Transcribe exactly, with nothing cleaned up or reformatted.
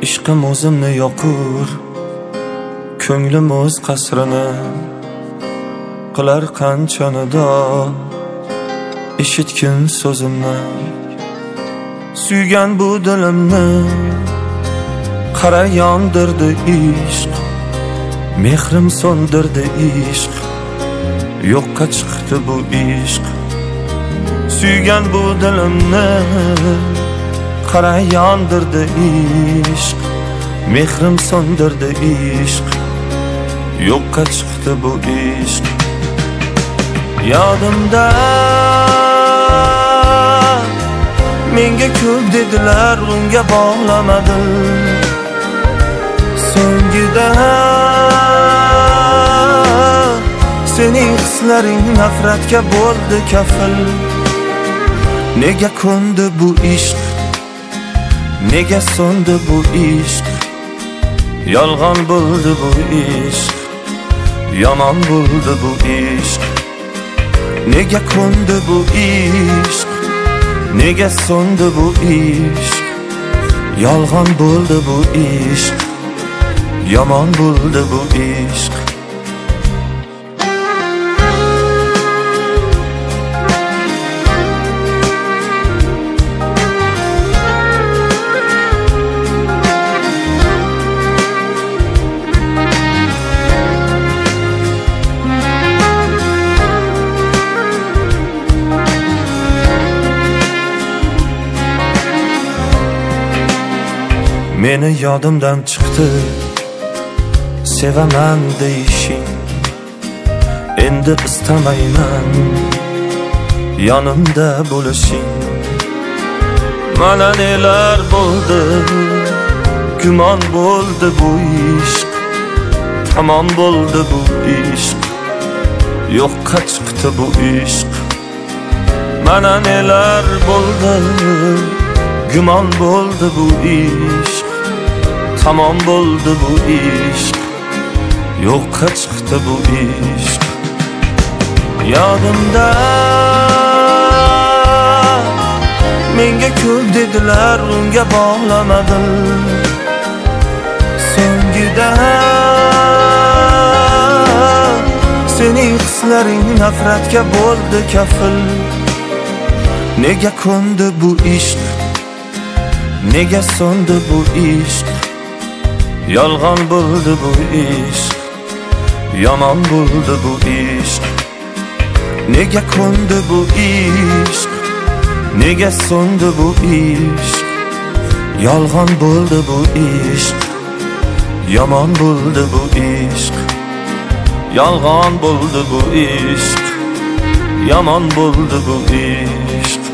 ishqim o'zimni yoqur, ko'nglim o'z qasrini qilar qancha nido. Eshitgin so'zimni, suygan bu dilimni, qara yondirdi ishq, mehrim so'ndirdi ishq, yo'qqa chiqdi bu ishq. Suygan bu dilimni, qara yondirdi ishq, mehrim so'ndirdi ishq, yo'qqa chiqdi bu ishq. Yodimda menga ko'p dedilar, unga bog'lamadim. So'ngida sening hislaring nafratga bo'ldi kafil. Nega ko'ndi bu ishq, nega so'ndi bu ishq, yolg'on bo'ldi bu ishq, yomon bo'ldi bu ishq. Nega ko'ndi bu ishq, nega so'ndi bu ishq, yolg'on bo'ldi bu ishq, yomon bo'ldi bu ishq. Meni yodimdan chiqdi sevaman deyishing, endi istamayman yonimda bo'lishing. Mana nelar bo'ldi, gumon bo'ldi bu ishq, tamom bo'ldi bu ishq, yo'qqa chiqdi bu ishq. Mana nelar bo'ldi, gumon bo'ldi bu ishq, tamom bo'ldi bu ishq, yo'qqa chiqdi bu ishq. Yodimda menga ko'p dedilar, unga bog'lamadim. So'ngida sening hislaring nafratga bo'ldi kafil. Nega ko'ndi bu ishq, nega so'ndi bu ishq, yolg'on bo'ldi bu ishq, yomon bo'ldi bu ishq. Nega ko'ndi bu ishq, nega so'ndi bu ishq, yolg'on bo'ldi bu ishq, yomon bo'ldi bu ishq. Yolg'on bo'ldi bu ishq, yomon bo'ldi bu ishq.